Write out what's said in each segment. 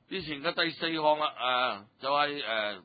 之前嘅第四項啦，就係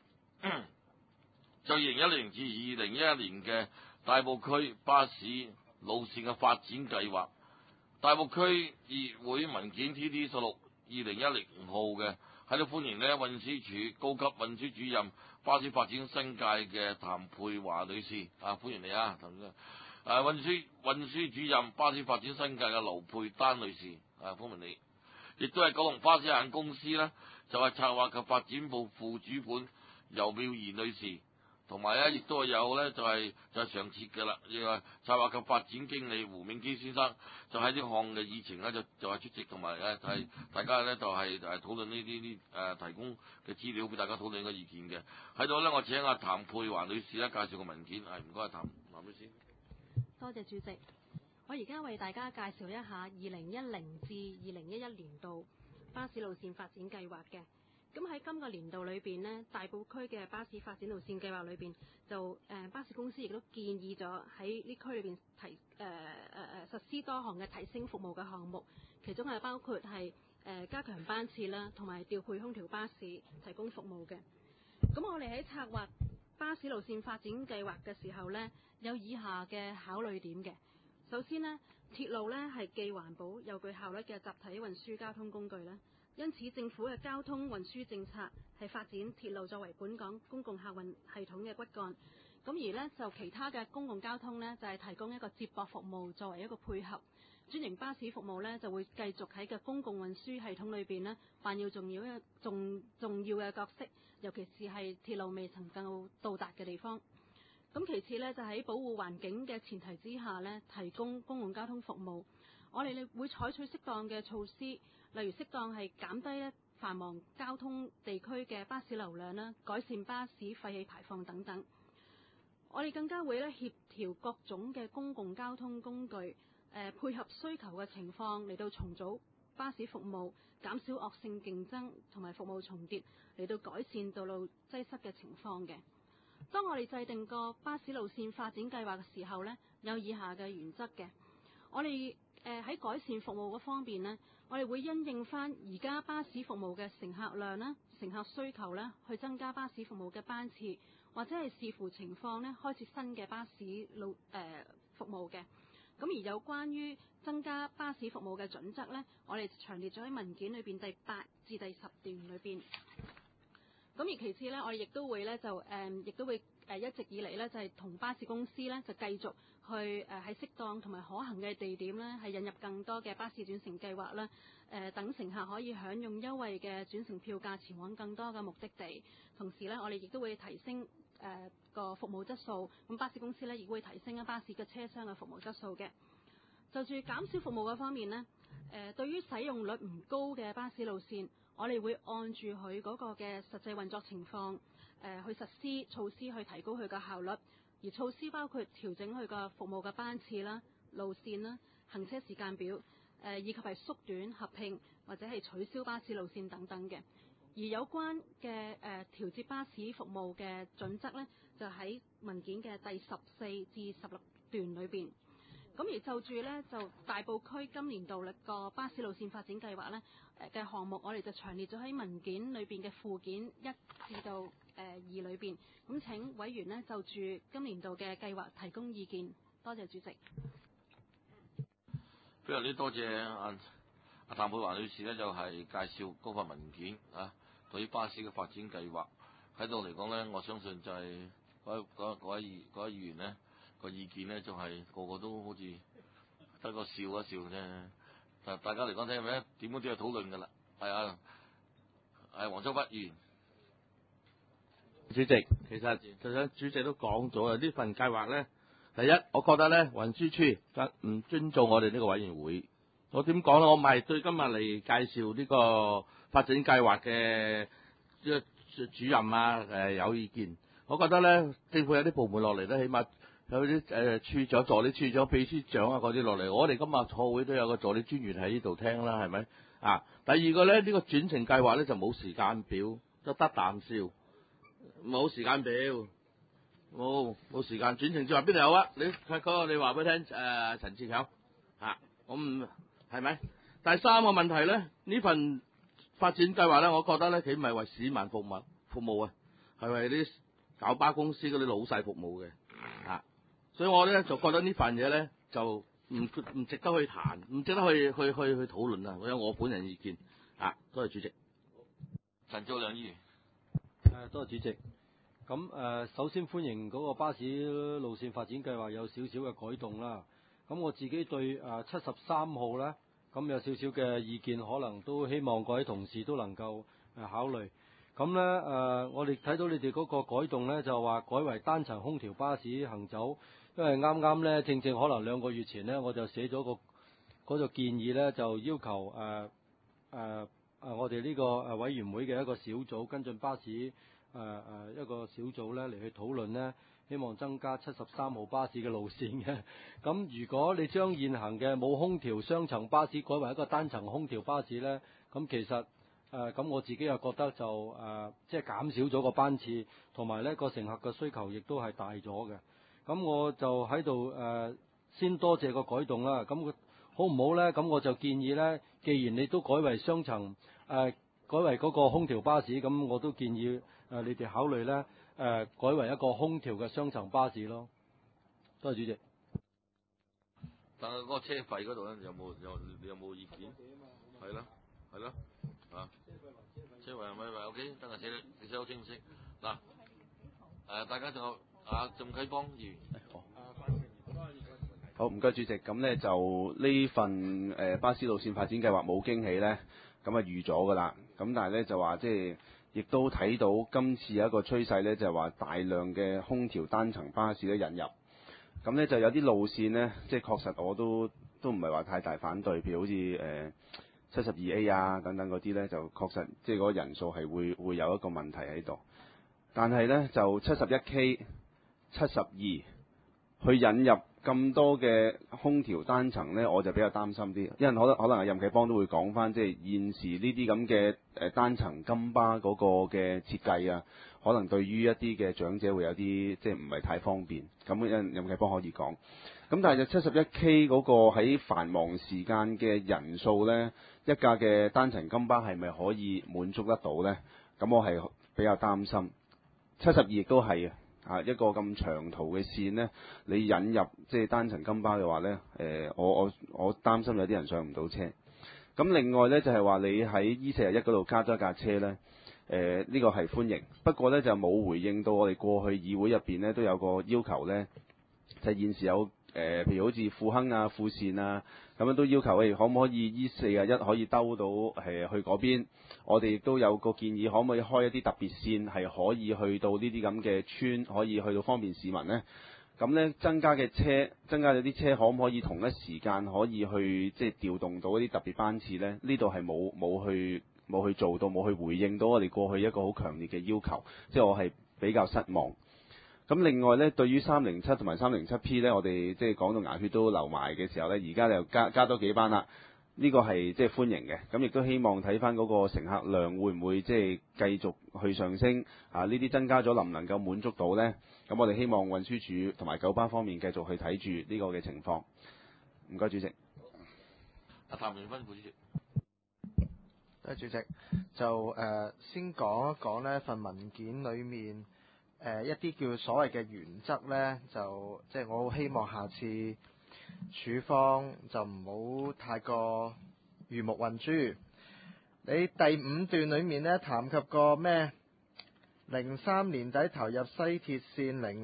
就2010至2011年嘅大埔區巴士路線嘅發展計劃，大埔區議會文件 TT16/2010號嘅，喺度歡迎呢運輸署高級運輸主任巴士發展新界嘅譚佩華女士歡迎你啊，運輸主任巴士發展新界嘅劉佩丹女士歡迎你，亦都係九龍巴士有限公司呢，就係策劃及發展部副主管游妙儀女士。同埋咧，亦都有咧，就係常設嘅啦。亦係策劃及發展經理胡銘基先生，就喺呢項嘅議程咧，就係出席，同埋係大家咧就係討論呢啲提供嘅資料俾大家討論嘅意見嘅。喺度咧，我請阿譚佩華女士咧介紹個文件，唔該，譚女士。 多謝主席，我而家為大家介紹一下2010至2011年度巴士路線發展計劃嘅。咁喺今個年度裏邊呢，大埔區嘅巴士發展路線計劃裏邊，就巴士公司亦都建議咗喺呢區裏邊實施多項嘅提升服務嘅項目，其中係包括係加強班次啦，同埋調配空調巴士提供服務嘅。咁我哋喺策劃巴士路線發展計劃嘅時候呢，有以下嘅考慮點嘅。首先呢，鐵路呢係既環保又具效率嘅集體運輸交通工具啦。因此，政府嘅交通運輸政策係發展鐵路作為本港公共客運系統嘅骨幹。咁而呢，就其他嘅公共交通呢，就係提供一個接駁服務作為一個配合。專營巴士服務呢，就會繼續喺個公共運輸系統裏邊呢扮演重要嘅角色，尤其是係鐵路未曾夠到達嘅地方。咁其次呢，就喺保護環境嘅前提之下呢，提供公共交通服務。我哋會採取適當嘅措施，例如適當係減低繁忙交通地區嘅巴士流量啦，改善巴士廢氣排放等等。我哋更加會協調各種嘅公共交通工具，配合需求嘅情況嚟到重組巴士服務，減少惡性競爭同埋服務重疊，嚟到改善道路擠塞嘅情況嘅。當我哋制定個巴士路線發展計劃嘅時候呢，有以下嘅原則嘅。我哋喺改善服務嗰方面呢，我哋會因應翻而家巴士服務嘅乘客量啦、乘客需求啦，去增加巴士服務嘅班次，或者係視乎情況呢，開設新嘅巴士服務嘅。咁而有關於增加巴士服務嘅準則呢，我哋詳列咗喺文件裏邊第8至第10段裏邊。咁而其次呢，我哋亦都會呢，一直以嚟呢，就係同巴士公司呢，就繼續去喺適當同埋可行嘅地點呢，係引入更多嘅巴士轉乘計劃啦。等乘客可以享用優惠嘅轉乘票價前往更多嘅目的地。同時呢，我哋亦都會提升個服務質素。咁巴士公司呢，亦會提升巴士嘅車廂嘅服務質素嘅。就住減少服務嘅方面呢，對於使用率唔高嘅巴士路線，我哋會按住佢嗰個嘅實際運作情況，去實施措施去提高佢嘅效率。而措施包括調整佢個服務嘅班次啦、路線啦、行車時間表，以及係縮短、合併或者係取消巴士路線等等嘅。而有關嘅調節巴士服務嘅準則呢，就喺文件嘅第14至16段裏邊。咁而就住呢，就大埔區今年度個巴士路線發展計劃呢嘅項目，我哋就詳列咗喺文件裏邊嘅附件1至到2裏邊。咁請委員呢，就住今年度嘅計劃提供意見。多謝主席。 非常之多謝阿譚佩華女士呢，就係介紹嗰份文件對於巴士嘅發展計劃喺度嚟講呢，我相信就係嗰位議員呢個意見呢，就係個個都好似得個笑一笑啫。但大家嚟講睇係咪點樣都有討論㗎啦。係黃秋北議員。 主席，其實主席都講咗啊，呢份計劃咧，第一，我覺得咧運輸處唔尊重我哋呢個委員會。我點講咧？我唔係對今日嚟介紹呢個發展計劃嘅主任有意見。我覺得咧，政府有啲部門落嚟咧，起碼有啲處長、助理處長、秘書長嗰啲落嚟。我哋今日坐會都有個助理專員喺呢度聽啦，係咪？第二個咧，呢個轉乘計劃咧就冇時間表，就得啖笑。冇時間表，冇時間轉乘計劃邊度有啊？你話俾佢聽，陳志強我唔係咪？第三個問題咧，呢份發展計劃咧，我覺得咧，佢唔係為市民服務啊，係為啲搞巴公司嗰啲老細服務嘅啊。所以我咧就覺得呢份嘢咧就唔值得去談，唔值得去討論啊。我本人意見啊，多謝主席。 陳兆良議員。 多謝主席。咁首先歡迎嗰個巴士路線發展計劃有少少嘅改動啦。咁我自己對73號咧，咁有少少嘅意見，可能都希望各位同事都能夠考慮。咁咧我哋睇到你哋嗰個改動咧，就話改為單層空調巴士行走，因為啱啱咧正可能2個月前咧，我就寫咗嗰個建議咧，就要求我哋呢個委員會嘅一個小組跟進巴士一個小組咧嚟去討論咧，希望增加73號巴士嘅路線嘅。咁如果你將現行嘅冇空調雙層巴士改為一個單層空調巴士咧，咁其實咁我自己又覺得就即係減少咗個班次，同埋呢個乘客嘅需求亦都係大咗嘅。咁我就喺度先多謝個改動啦。咁好唔好咧？咁我就建議咧，既然你都改為雙層改為嗰個空調巴士，咁我都建議你哋考慮咧改為一個空調嘅雙層巴士咯。多謝主席。 但係嗰個車費嗰度咧，你有冇意見？係咯啊！車費係咪話 OK？ 等下寫得好清晰。嗱大家仲有鄭啟邦議員。 好，唔該主席。咁咧就呢份巴士路線發展計劃冇驚喜咧，咁預咗噶啦。咁但係咧就話即係亦都睇到今次有一個趨勢咧，就係話大量嘅空調單層巴士咧引入。咁咧就有啲路線咧，即係確實我都唔係話太大反對，譬如好似72A 啊等等嗰啲咧，就確實即係嗰個人數係會有一個問題喺度。但係咧就 71K、72去引入咁多嘅空調單層咧，我就比較擔心啲，因為可能任啟邦都會講翻，即係現時呢啲咁嘅單層金巴嗰個嘅設計啊，可能對於一啲嘅長者會有啲即係唔係太方便。咁任啟邦可以講。咁但係就 71K 嗰個喺繁忙時間嘅人數咧，一架嘅單層金巴係咪可以滿足得到咧？咁我係比較擔心。72亦都係一個咁長途嘅線呢，你引入即係單層金巴嘅話呢，我擔心有啲人上唔到車。咁另外呢，就係話你喺 E41嗰度加咗一架車呢，呢個係歡迎。不過呢，就冇回應到我哋過去議會入邊呢都有個要求呢，就係現時有譬如好似富亨啊、富善啊咁樣都要求，可唔可以 E41可以兜到去嗰邊？我哋亦都有個建議，可唔可以開一啲特別線，係可以去到呢啲咁嘅村，可以去到方便市民呢？咁呢，增加咗啲車，可唔可以同一時間可以去即係調動到一啲特別班次呢？呢度係冇去做到，冇去回應到我哋過去一個好強烈嘅要求，即係我係比較失望。咁另外呢，對於307同埋307P 呢，我哋即係講到牙血都流埋嘅時候呢，而家又加多幾班啦。呢個係即係歡迎嘅，咁亦都希望睇翻嗰個乘客量會唔會即係繼續去上升啊？呢啲增加咗能唔能夠滿足到呢？咁我哋希望運輸署同埋九巴方面繼續去睇住呢個嘅情況。唔該，主席。 譚永芬副主席。 多謝主席。就先講一講呢份文件裏面一啲叫所謂嘅原則呢，就即係我好希望下次處方就唔好太過魚目混珠。你第5段裏面呢，談及過咩？03年底投入西鐵線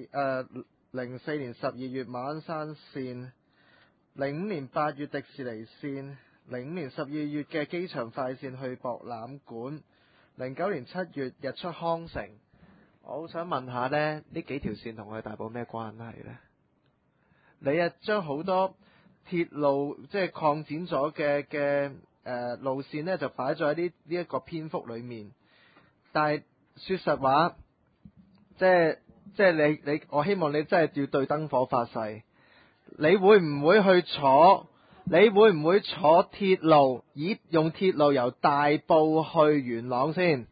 ，04年12月馬鞍山線，05年8月迪士尼線，05年12月嘅機場快線去博覽館，09年7月日出康城。我好想問下呢幾條線同我哋大埔咩關係呢？你將好多鐵路即係擴展咗嘅路線呢，就擺咗喺呢一個篇幅裏面。但係說實話，即係你，我希望你真係要對燈火發誓，你會唔會坐鐵路，用鐵路由大埔去元朗先？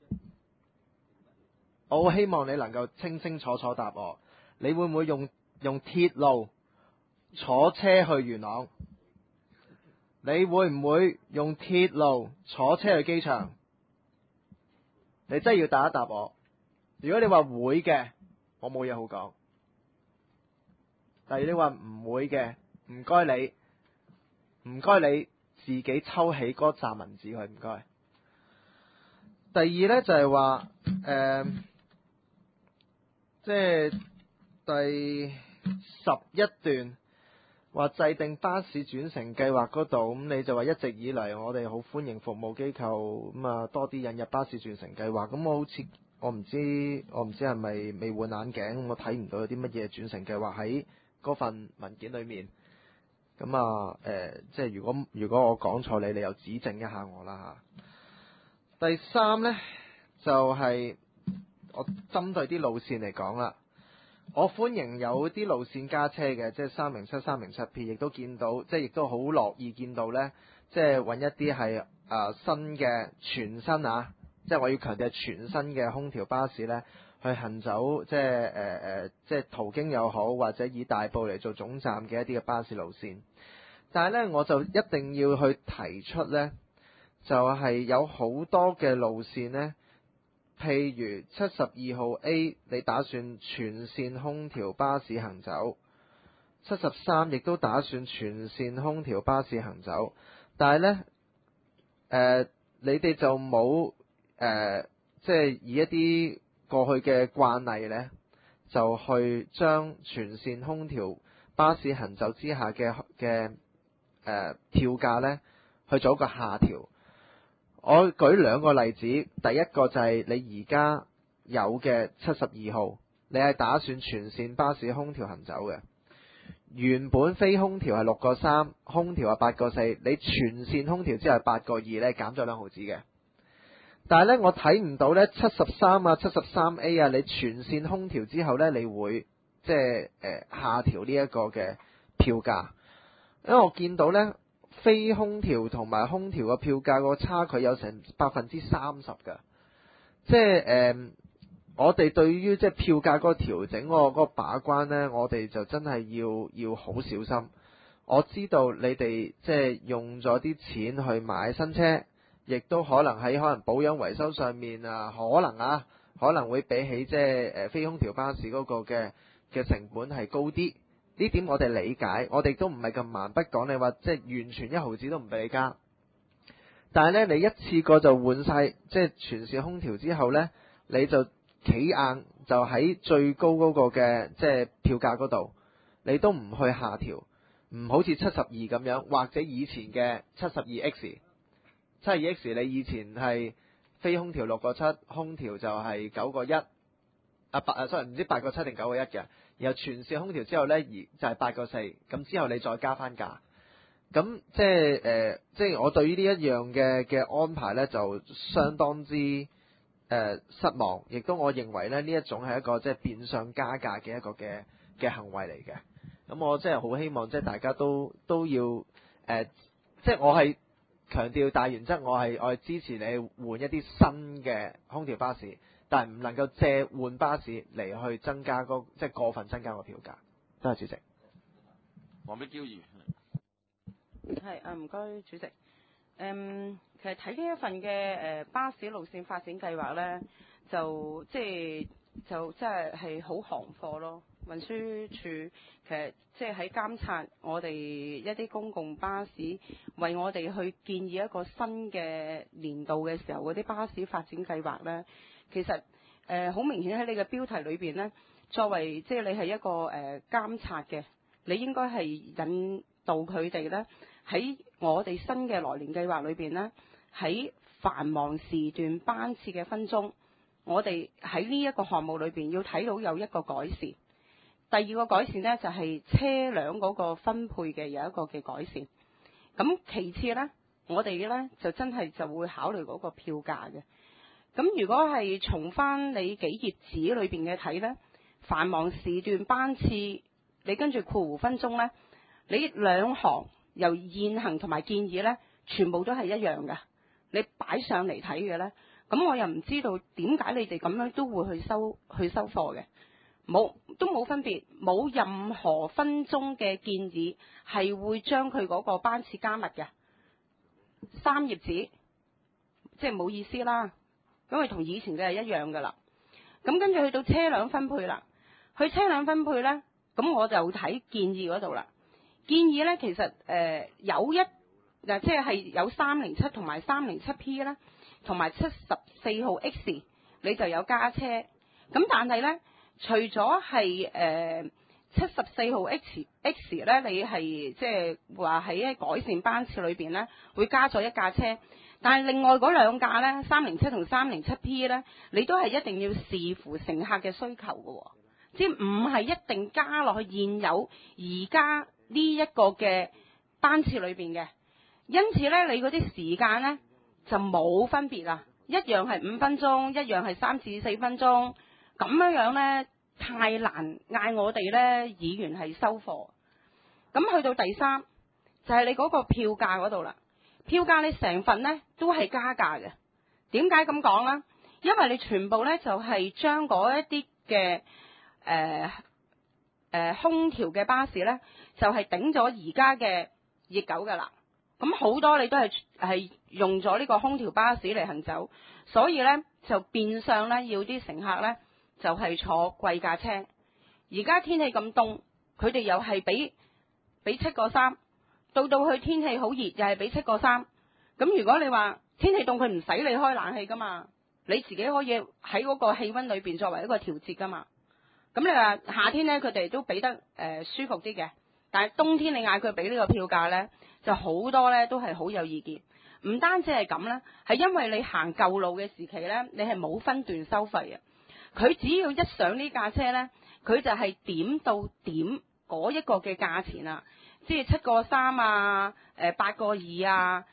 我希望你能夠清清楚楚答我，你會唔會用鐵路坐車去元朗？你會唔會用鐵路坐車去機場？ 你真係要答一答我。如果你話會嘅，我冇嘢好講。但係你話唔會嘅，唔該你自己抽起嗰紮文字去，唔該。第二呢，就係話即係第11段話制定巴士轉乘計劃嗰度，咁你就話一直以嚟我哋好歡迎服務機構咁啊多啲引入巴士轉乘計劃。咁我唔知係咪未換眼鏡，我睇唔到有啲乜嘢轉乘計劃喺嗰份文件裏面。咁啊即係如果我講錯你又指正一下我啦嚇。第三呢，就係我針對啲路線嚟講啦。我歡迎有啲路線加車嘅，即係307、307P， 亦都見到，即係亦都好樂意見到呢，即係揾一啲係新嘅全新啊，即係我要強調係全新嘅空調巴士呢，去行走，即係途經又好，或者以大埔嚟做總站嘅一啲嘅巴士路線。但係呢，我就一定要去提出呢，就係有好多嘅路線呢。譬如72號 A， 你打算全線空調巴士行走；73亦都打算全線空調巴士行走，但係呢，你哋就冇即係以一啲過去嘅慣例呢，就去將全線空調巴士行走之下嘅票價呢去做一個下調。我舉兩個例子，第一個就係你而家有嘅72號，你係打算全線巴士空調行走嘅，原本非空調係6個3，空調係8個4，你全線空調之後係8個2咧，減咗2毫子嘅。但係呢，我睇唔到呢73啊、73A 啊，你全線空調之後呢，你會即係下調呢一個嘅票價，因為我見到呢。非空調同埋空調嘅票價個差距有成30%㗎，即係我哋對於即係票價嗰個調整嗰個把關呢，我哋就真係要好小心。我知道你哋即係用咗啲錢去買新車，亦都可能喺保養維修上面啊，可能會比起即係非空調巴士嗰個嘅成本係高啲。呢點我哋理解，我哋都唔係咁蠻不講你話即係完全1毫子都唔俾你加。但係呢，你一次過就換晒即係全線空調之後呢，你就企硬就喺最高嗰個嘅即係票價嗰度，你都唔去下調，唔好似72咁樣，或者以前嘅72X 你以前係非空調6個7，空調就係9個1。唔知8個7定9個1嘅，然後全線空調之後呢，就係8個4，咁之後你再加翻價，咁即係我對於呢一樣嘅安排呢，就相當之失望，亦都我認為呢一種係一個即係變相加價嘅一個嘅行為嚟嘅。咁我真係好希望即係大家都要即係我係強調大原則，我係支持你換一啲新嘅空調巴士。但係唔能夠借換巴士嚟去增加即係過分增加個票價。多謝主席。 黃碧嬌議員。 係唔該主席。其實睇呢一份嘅巴士路線發展計劃咧，就即係好行貨咯。運輸署其實即係喺監察我哋一啲公共巴士，為我哋去建議一個新嘅年度嘅時候嗰啲巴士發展計劃咧。其實好明顯喺你嘅標題裏邊呢，作為即係你係一個監察嘅，你應該係引導佢哋呢，喺我哋新嘅來年計劃裏邊呢，喺繁忙時段班次嘅分鐘，我哋喺呢一個項目裏邊要睇到有一個改善。第二個改善呢，就係車輛嗰個分配嘅有一個嘅改善。咁其次呢，我哋呢就真係就會考慮嗰個票價嘅。咁如果係從翻你幾頁紙裏邊嘅睇呢，繁忙時段班次，你跟住括弧分鐘呢，你兩行由現行同埋建議呢，全部都係一樣嘅。你擺上嚟睇嘅呢，咁我又唔知道點解你哋咁樣都會去收貨嘅，都冇分別，冇任何分鐘嘅建議係會將佢嗰個班次加密嘅。3頁紙即係冇意思啦。 因為同以前嘅係一樣噶啦。咁跟住去到車輛分配啦，去車輛分配呢，咁我就睇建議嗰度啦。建議呢，其實有即係有307同埋307P 啦，同埋74號 X 你就有加車。咁但係呢，除咗係74號 X 咧，你係即係話喺改善班次裏邊呢，會加咗一架車。但係另外嗰兩架呢，307同307P 呢，你都係一定要視乎乘客嘅需求嘅，即係唔係一定加落去現有而家呢一個嘅班次裏邊嘅。因此呢，你嗰啲時間呢，就冇分別啦，一樣係5分鐘，一樣係3至4分鐘，咁樣呢，太難嗌我哋呢議員係收貨。咁去到第三就係你嗰個票價嗰度啦。票價你成份呢都係加價嘅。點解咁講呢？因為你全部呢就係將嗰一啲嘅空調嘅巴士呢，就係頂咗而家嘅熱狗噶啦。咁好多你都係用咗呢個空調巴士嚟行走，所以呢就變相呢要啲乘客呢就係坐貴價車。而家天氣咁凍，佢哋又係俾7個3。到去天氣好熱，又係俾7個3。咁如果你話天氣凍，佢唔使你開冷氣噶嘛，你自己可以喺嗰個氣溫裏邊作為一個調節噶嘛。咁你話夏天呢，佢哋都俾得舒服啲嘅，但係冬天你嗌佢俾呢個票價呢，就好多呢都係好有意見。唔單止係咁呢，係因為你行舊路嘅時期呢，你係冇分段收費嘅。佢只要一上呢架車呢，佢就係點到點嗰一個嘅價錢啊。即係7個3啊，8個2啊，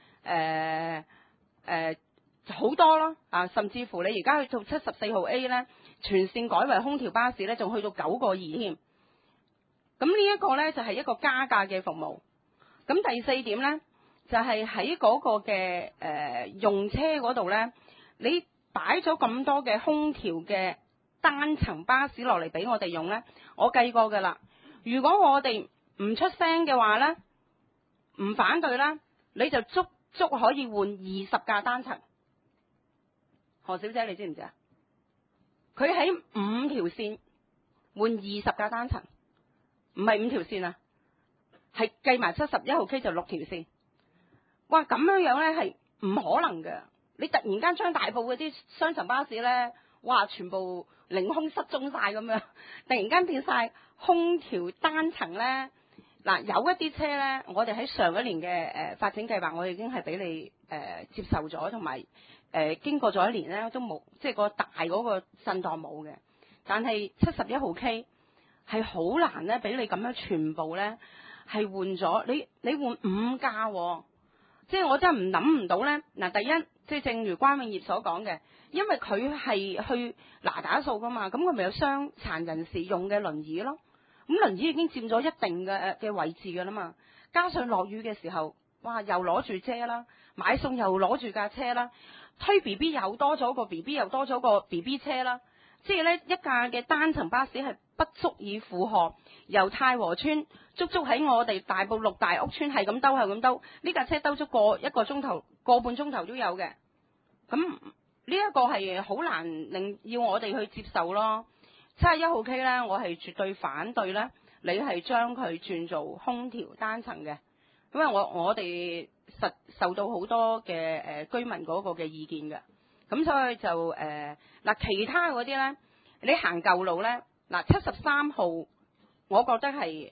好多咯啊！甚至乎你而家去到74號 A 呢，全線改為空調巴士呢，仲去到9個2添。咁呢一個呢，就係一個加價嘅服務。咁第4點呢，就係喺嗰個嘅用車嗰度呢，你擺咗咁多嘅空調嘅單層巴士落嚟俾我哋用呢，我計過㗎啦。如果我哋唔出聲嘅話呢，唔反對啦，你就足可以換20架單層。何小姐你知唔知啊？佢喺5條線換20架單層，唔係5條線啊，係計埋71號 K 就6條線。哇，咁樣呢係唔可能嘅。你突然間將大埔嗰啲雙層巴士呢，哇，全部凌空失蹤晒咁樣，突然間變晒空調單層呢。嗱，有一啲車呢，我哋喺上一年嘅發展計劃，我已經係俾你接受咗，同埋經過咗1年呢，都冇，即係個大嗰個震盪冇嘅。但係71號 K 係好難呢，俾你咁樣全部呢係換咗，你換5架喎，即係我真係諗唔到呢。嗱，第一，即係正如關永業所講嘅，因為佢係去拿打數噶嘛，咁佢咪有傷殘人士用嘅輪椅咯。咁輪椅已經佔咗一定嘅位置㗎啦嘛，加上落雨嘅時候，哇，又攞住遮啦，買餸又攞住架車啦，推 BB 又多咗個 BB， 又多咗個 BB 車啦，即係呢一架嘅單層巴士係不足以負荷由太和村足喺我哋大埔6大屋村係咁兜，呢架車兜足1個鐘頭，個半鐘頭都有嘅。咁呢一個係好難要我哋去接受咯。71號 K 呢，我係絕對反對呢，你係將佢轉做空調單層嘅，因為我哋受到好多嘅居民嗰個嘅意見嘅，咁所以就嗱其他嗰啲呢，你行舊路呢，嗱73號，我覺得係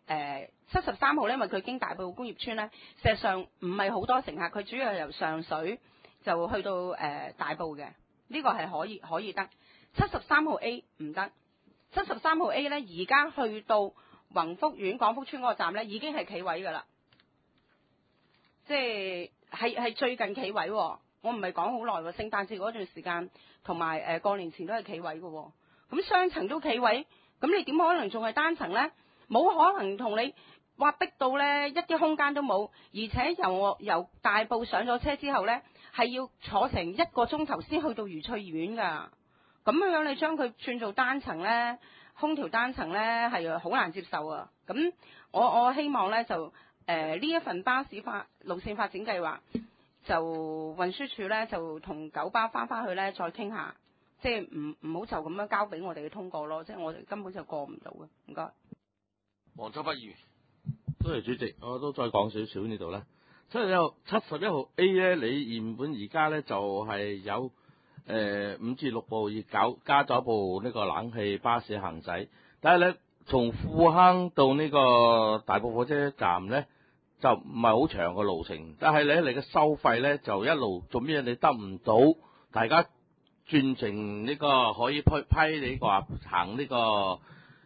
73號呢，因為佢經大埔工業村呢，事實上唔係好多乘客，佢主要係由上水就去到大埔嘅，呢個係可以得。73號 A 唔得。73號 A 呢，而家去到宏福苑廣福村嗰個站呢，已經係企位㗎啦，即係最近企位喎。我唔係講好耐喎，聖誕節嗰段時間同埋過年前都係企位嘅喎。咁雙層都企位，咁你點可能仲係單層呢？冇可能同你話逼到呢一啲空間都冇，而且由大埔上咗車之後呢，係要坐成1個鐘頭先去到愉翠苑㗎。咁樣你將佢轉做單層呢，空調單層呢，係好難接受啊！咁我希望呢，就呢一份巴士路線發展計劃， 就運輸署咧就同九巴翻去咧再傾下，即係唔好就咁樣交俾我哋去通過咯，即係我哋根本就過唔到嘅。唔該。 黃秋北議員， 多謝主席，我都再講少少呢度啦。71號 A 咧，你原本而家咧就係有5至6部加咗部呢個冷氣巴士行駛，但係咧從富坑到呢個大埔火車站咧就唔係好長嘅路程，但係咧你嘅收費咧就一路做咩你得唔到大家轉成呢個可以批你話行呢個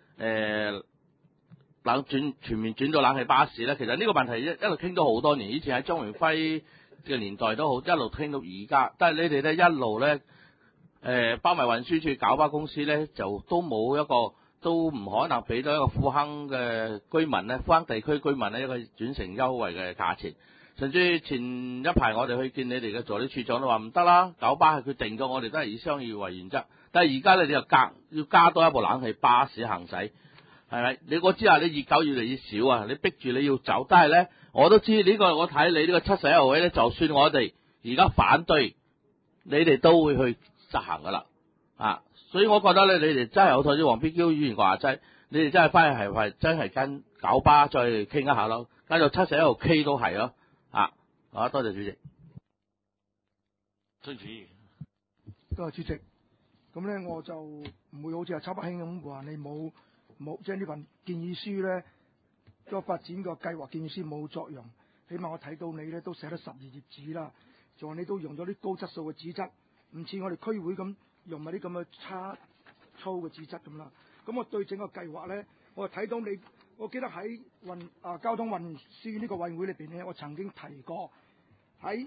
全面轉到冷氣巴士咧，其實呢個問題一路傾咗好多年，以前喺張榮輝嘅年代都好，一路傾到而家。但係你哋咧一路咧，包埋運輸署九巴公司咧，就都冇一個，都唔可能俾到一個富坑嘅居民咧，富坑地區居民咧一個轉乘優惠嘅價錢。甚至前一排我哋去見你哋嘅助理處長都話唔得啦，九巴係佢定咗，我哋都係以商業為原則。但係而家咧你就要加多一部冷氣巴士行駛。係咪？我知啊，你熱狗越嚟越少啊，你逼住你要走。但係咧，我都知呢個，我睇你呢個71號位咧，就算我哋而家反對，你哋都會去執行噶啦。啊，所以我覺得咧，你哋真係好似黃必嬌議員話齋，你哋真係翻去係真係跟九巴再傾一下咯，跟到71號 K 都係咯。多謝主席。 崔主席， 多謝主席。咁咧我就唔會好似阿秋北興咁話你冇即係呢份建議書咧，個發展個計劃建議書冇作用。起碼我睇到你咧都寫得12頁紙啦，仲話你都用咗啲高質素嘅紙質，唔似我哋區會咁用埋啲咁嘅差粗嘅紙質咁啦。咁我對整個計劃咧，我就睇到你，我記得喺交通運輸呢個委員會裏邊咧，我曾經提過喺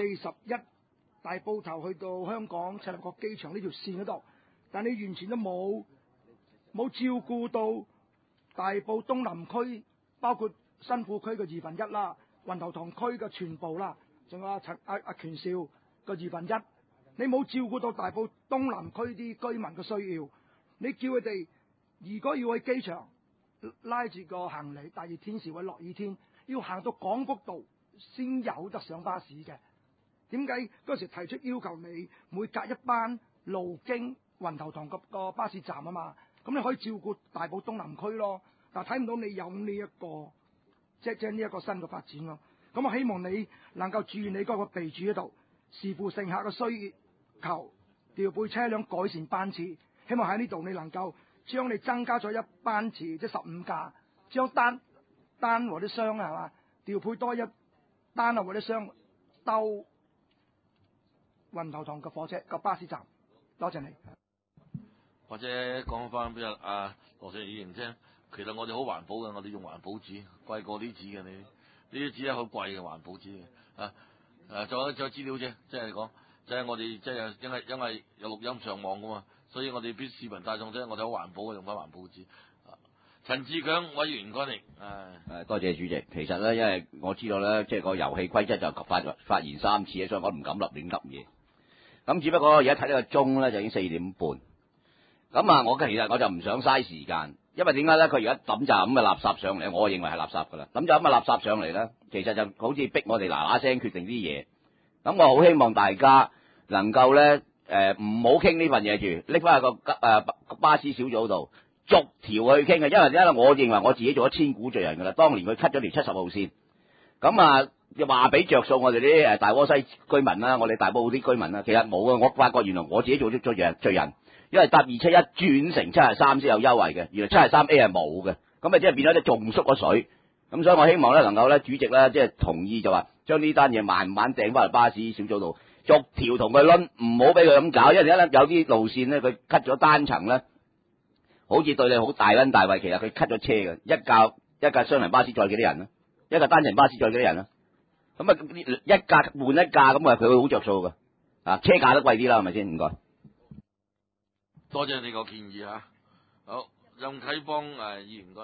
E41大埔頭去到香港赤鱲角機場呢條線嗰度，但你完全都冇照顧到大埔東南區，包括新富區嘅1/2啦，運頭塘區嘅全部啦，仲有阿權少嘅1/2，你冇照顧到大埔東南區啲居民嘅需要。你叫佢哋如果要去機場拉住個行李，大熱天時或者落雨天，要行到廣福道先有得上巴士嘅。點解嗰時提出要求你每隔一班路經運頭塘個巴士站啊嘛？咁你可以照顧大埔東南區咯。但睇唔到你有呢一個即係呢一個新嘅發展咯。咁我希望你能夠注意你嗰個備註嗰度，視乎乘客嘅需求，調配車輛改善班次。希望喺呢度你能夠將你增加咗一班次，即係15架，將單或者雙係嘛調配多一單或者雙兜運頭塘嘅火車個巴士站。多謝你。 或者講翻俾阿羅尚議員聽，其實我哋好環保嘅，我哋用環保紙，貴過啲紙嘅，你呢啲紙係好貴嘅環保紙嘅。仲有資料啫，即係講，即係我哋即係因為有錄音上網噶嘛，所以我哋俾市民大眾啫，我哋好環保嘅，用翻環保紙。陳志強委員講嚟， 多謝主席。其實咧，因為我知道咧，即係個遊戲規則就發言3次，所以我唔敢亂噏嘢。咁只不過而家睇呢個鐘咧，就已經4點半。咁啊，其實我就唔想嘥時間，因為點解咧？佢而家抌就咁嘅垃圾上嚟，我認為係垃圾噶啦。抌就咁嘅垃圾上嚟咧，其實就好似逼我哋嗱聲決定啲嘢。咁我好希望大家能夠咧，唔好傾呢份嘢住，拎翻去個巴士小組度逐條去傾嘅。因為點解咧？我認為我自己做咗千古罪人噶啦。當年佢 cut 咗條70號線，咁啊又話俾着數我哋啲大窩西居民啦，我哋大埔啲居民啦，其實冇啊。我發覺原來我自己做咗罪人。因為搭271轉乘73先有優惠嘅，原來73A 係冇嘅，咁啊即係變咗咧仲縮咗水。咁所以我希望咧能夠咧主席咧即係同意就話將呢單嘢慢慢掟翻嚟巴士小組度，逐條同佢攆，唔好俾佢咁搞。因為咧有啲路線咧佢 cut 咗單層咧，好似對你好大恩大惠，其實佢 cut 咗車嘅，一架雙人巴士載幾多人啊？一架單人巴士載幾多人啊？咁啊一架換一架咁啊佢會好着數㗎，車價都貴啲啦，係咪先？唔該。 多謝你個建議嚇。好，任啟邦議員唔該。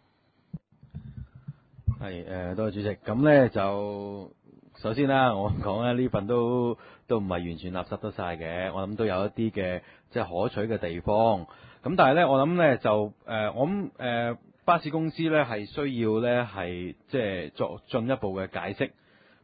係多謝主席。咁咧就首先啦，我講咧呢份都唔係完全垃圾得晒嘅，我諗都有一啲嘅即係可取嘅地方。咁但係咧，我諗咧就我諗巴士公司咧係需要咧係即係作進一步嘅解釋，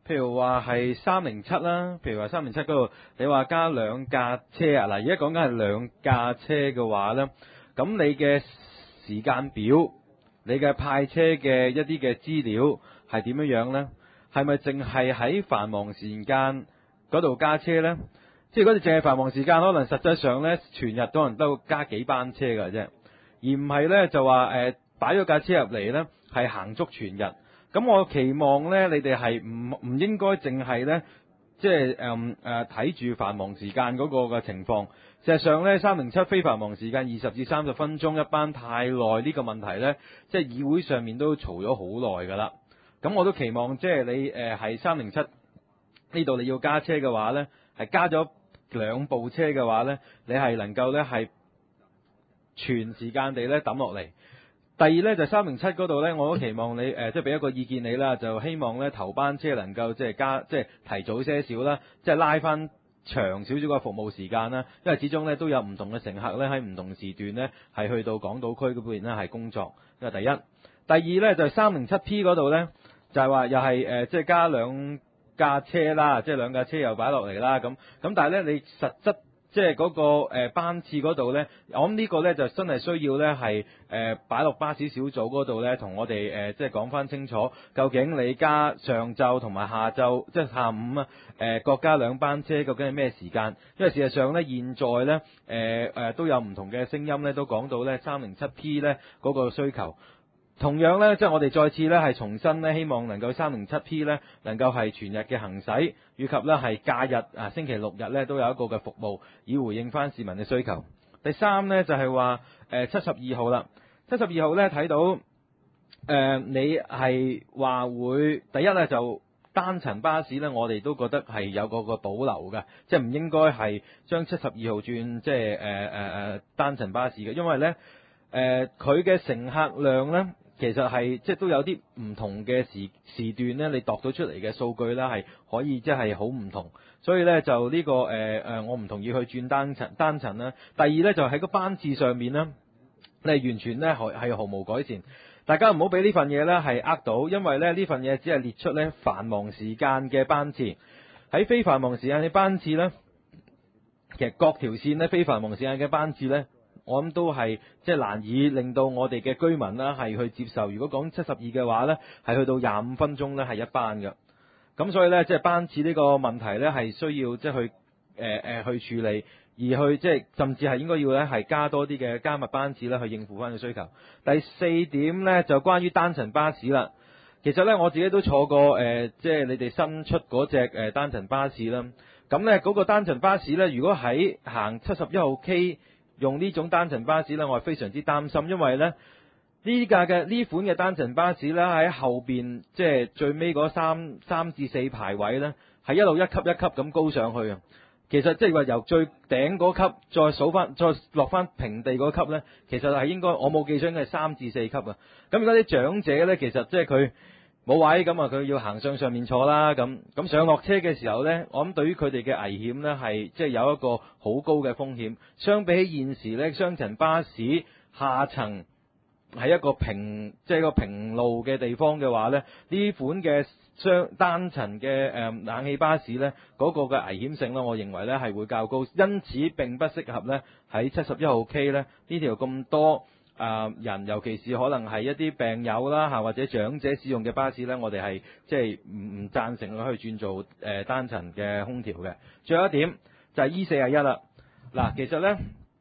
譬如話係307啦，譬如話307嗰度，你話加2架車啊，嗱而家講緊係2架車嘅話咧，咁你嘅時間表、你嘅派車嘅一啲嘅資料係點樣樣咧？係咪淨係喺繁忙時間嗰度加車咧？即係如果你淨係繁忙時間，可能實際上咧全日可能都加幾班車㗎啫，而唔係咧就話擺咗架車入嚟咧係行足全日。咁我期望咧你哋係唔應該淨係咧即係睇住繁忙時間嗰個嘅情況。事實上咧307非繁忙時間20至30分鐘一班太耐呢個問題咧，即係議會上面都嘈咗好耐㗎啦。咁我都期望即係你係307呢度你要加車嘅話咧，係加咗2部車嘅話咧，你係能夠咧係全時間地咧抌落嚟。第二咧就307嗰度咧，我都期望你即係俾一個意見你啦，就希望咧頭班車能夠即係提早些少啦，即係拉翻長少少嘅服務時間啦，因為始終咧都有唔同嘅乘客咧喺唔同時段咧係去到港島區嗰邊咧係工作。因為第一，第二咧就係307P 嗰度咧就係話又係即係加2架車啦，即係2架車又擺落嚟啦咁，但係咧你實質即係嗰個班次嗰度咧，我諗呢個咧就真係需要咧係擺落巴士小組嗰度咧，同我哋即係講翻清楚，究竟你加上晝同埋下晝即係下午啊各加2班車，究竟係咩時間？因為事實上咧現在咧都有唔同嘅聲音咧，都講到咧307P 咧嗰個需求。同樣咧，即係我哋再次咧係重新咧，希望能夠307P 咧能夠係全日嘅行駛，以及咧係假日星期6日咧都有一個嘅服務，以回應翻市民嘅需求。第三咧就係話72號啦，72號咧睇到你係話會第一咧就單層巴士咧，我哋都覺得係有個保留嘅，即係唔應該係將72號轉即係單層巴士嘅，因為咧佢嘅乘客量咧。其實係即係都有啲唔同嘅時段咧，你度到出嚟嘅數據啦，係可以即係好唔同，所以咧就呢個我唔同意去轉單層啦。第二咧就喺個班次上面咧，你係完全咧係毫無改善。大家唔好俾呢份嘢咧係呃到，因為咧呢份嘢只係列出咧繁忙時間嘅班次，喺非繁忙時間嘅班次咧，其實各條線咧非繁忙時間嘅班次咧。我諗都係即係難以令到我哋嘅居民啦係去接受。如果講72嘅話咧，係去到25分鐘咧係一班嘅。咁所以咧即係班次呢個問題咧係需要即係去處理，而去即係甚至係應該要咧係加多啲嘅加密班次咧去應付翻嘅需求。第四點咧就關於單層巴士啦。其實咧我自己都坐過即係你哋新出嗰隻單層巴士啦。咁咧嗰個單層巴士咧，如果喺行71號 K。用呢種單層巴士咧，我係非常之擔心，因為咧呢款嘅單層巴士咧喺後邊即係最尾嗰三至4排位咧，係一路一級一級咁高上去啊！其實即係話由最頂嗰級再數翻，再落翻平地嗰級咧，其實係應該我冇記錯應該係3至4級啊！咁而家啲長者咧，其實即係佢冇位咁啊，佢要行上面坐啦，咁上落車嘅時候呢，我諗對於佢哋嘅危險呢，係即係有一個好高嘅風險。相比起現時呢，雙層巴士下層係一個平路嘅地方嘅話呢，呢款嘅單層嘅冷氣巴士呢，嗰個嘅危險性呢，我認為呢係會較高，因此並不適合呢喺71號 K 呢條咁多。人尤其是可能係一啲病友啦或者長者使用嘅巴士呢，我哋係即係唔贊成去轉做單層嘅空調嘅。最後一點就係 E41啦。嗱，其實呢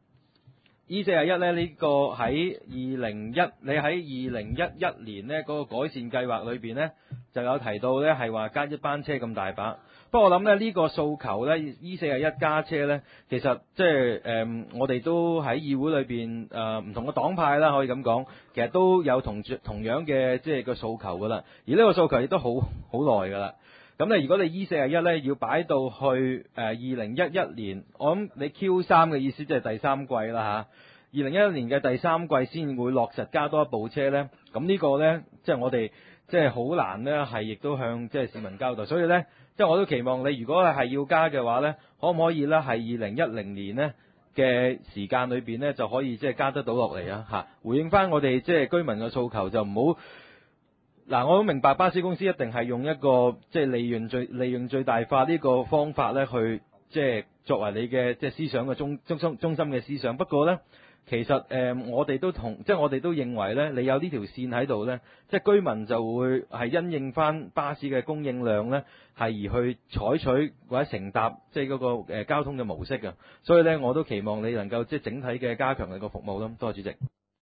E41呢，呢個喺你喺2011年呢嗰個改善計劃裏邊呢，就有提到呢係話加一班車咁大把。不過我諗呢個訴求呢 E41加車呢，其實即係我哋都喺議會裏邊唔同嘅黨派啦，可以咁講，其實都有同樣嘅即係個訴求噶啦。而呢個訴求亦都好耐噶啦。咁如果你 E41呢要擺到去2011年，我諗你 Q3 嘅意思即係第三季啦嚇。2011年嘅第三季先會落實加多一部車呢。咁呢個呢，即係我哋即係好難呢，係亦都向即係市民交代。所以呢。即係我都期望你如果係要加嘅話呢，可唔可以呢？係2010年呢嘅時間裏邊呢，就可以即係加得到落嚟啊！嚇，回應翻我哋即係居民嘅訴求，就唔好嗱，我都明白巴士公司一定係用一個即係利潤最大化呢個方法咧，去即係作為你嘅即係思想嘅中心嘅思想。不過咧，其實我哋都我哋都認為咧，你有呢條線喺度咧，即係居民就會係因應翻巴士嘅供應量咧，係而去採取或者乘搭即係嗰個交通嘅模式嘅。所以咧，我都期望你能夠即係整體嘅加強你個服務咯。多謝主席。